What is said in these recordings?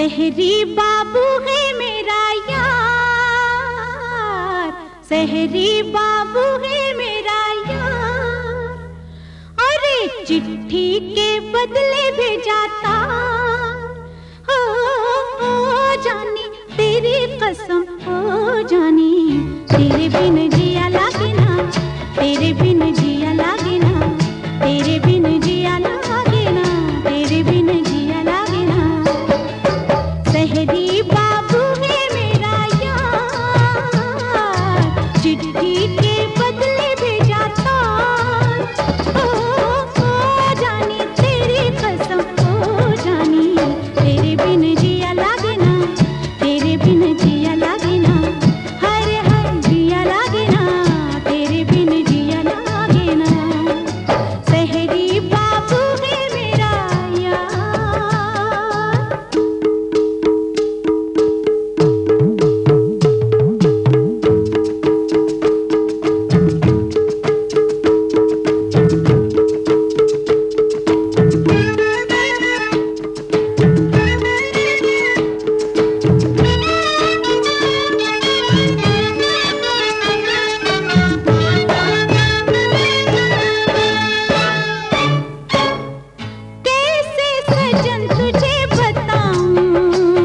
सहरी बाबू है मेरा यार, सहरी बाबू है मेरा यार। अरे चिट्ठी के बदले भेजाता हो जानी तेरी कसम, हो जानी तेरे बिन जिया लागे ना, तेरे बिन जिया लागे ना, तेरे बिन जिया लागे ना, तेरे बिन जिया लागे ना। सहरी बाबू है मेरा यार, चिट्ठी के बदले भेजाता हो जानी तेरी कसम, हो जानी तेरे बिन जिया लागे ना, तेरे बिन जिया लागे ना, हर हर जिया लागे ना, तेरे बिन जिया लागे ना। सहरी बाबू है मेरा यार। कैसे सजन तुझे बताऊं,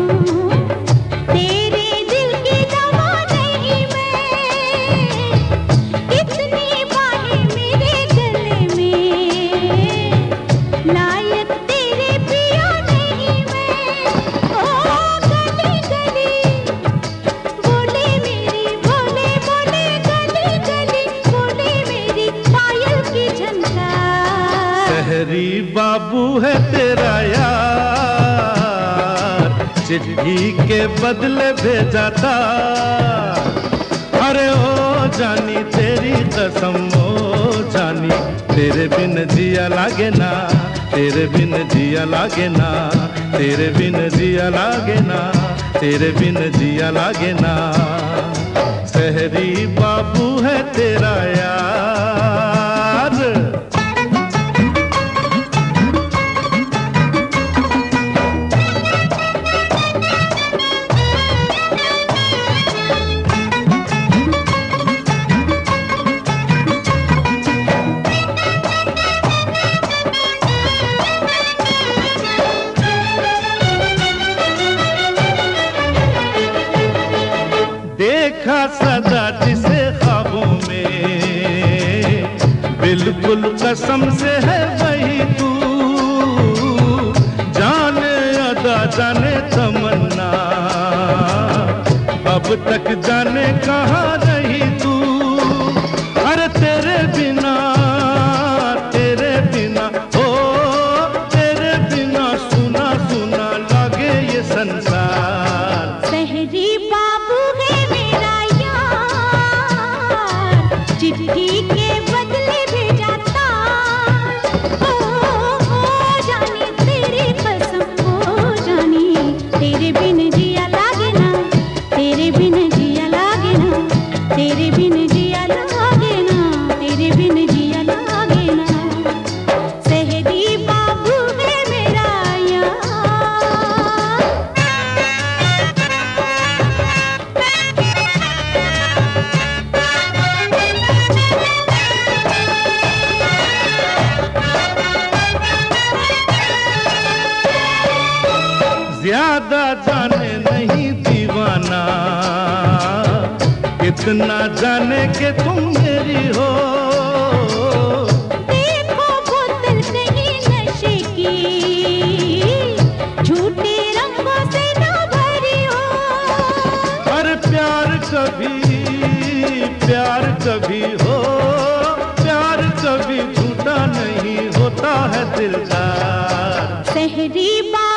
तेरे दिल की दवा नहीं मैं, इतनी बाहें मेरे गले में, लायक तेरे पिया नहीं मैं। ओ गली गली बोले मेरी, बोले बोले गली गली बोले मेरी पायल की झनकार। सहरी बाबू है तेरा यार, चिट्ठी के बदले भेजाता। अरे ओ जानी तेरी कसम, ओ जानी तेरे बिन जिया लागे ना, तेरे बिन जिया लागे ना, तेरे बिन जिया लागे ना, तेरे बिन जिया लागे ना। सहरी बाबू है तेरा यार। देखा सदा जिसे ख्वाबों में, बिल्कुल कसम से है वही तू। जाने अदा जाने तमन्ना, अब तक जाने कहाँ रही तू। अरे तेरे बिना ओ तेरे बिना सुना सुना लागे ये संसार। सहरी बाबू है मेरा यार, चिट्ठी के बदले भेजाता हो जानी तेरी कसम, हो जानी तेरे बिन जिया लागे ना, तेरे बिन जिया लागे ना, तेरे बिन जिया लागे ना, तेरे बिन जिया लागे ना। सहरी बाबू है मेरा यार। ज्यादा जाने नहीं दीवाना, इतना जाने के तुम मेरी हो। देखो बोतल कहीं नशे की, झूठे रंगों से न भरी हो। पर प्यार कभी हो, प्यार कभी झूठा नहीं होता है दिलदार। सहरी